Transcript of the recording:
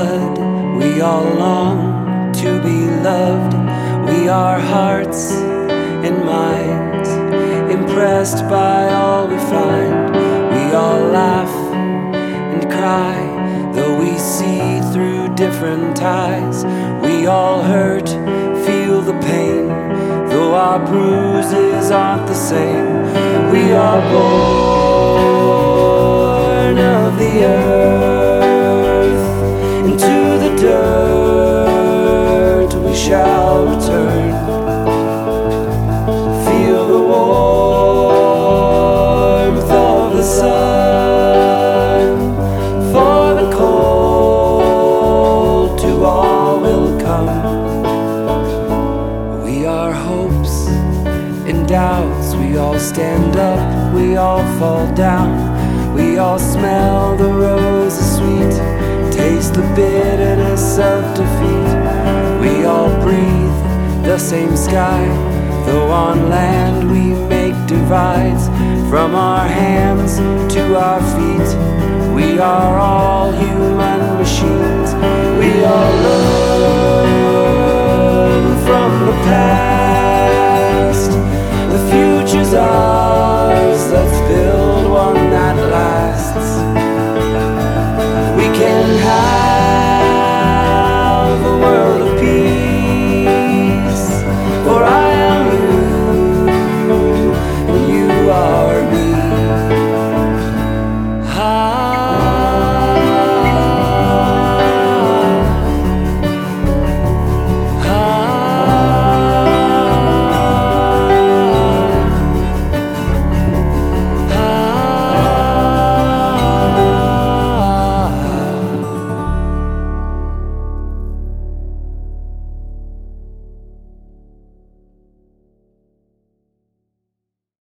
blood, we all long to be loved. We are hearts and minds, impressed by all we find. We all laugh and cry, though we see through different eyes. We all hurt, feel the pain, though our bruises aren't the same. We are born of the earth, and to the dirt we shall return. Feel the warmth of the sun, for the cold to all will come. We are hopes and doubts, we all stand up, we all fall down. We all smell the roses sweet, taste the bitterness of defeat. We all breathe the same sky, though on land we make divides. From our hands to our feet, we are all human machines.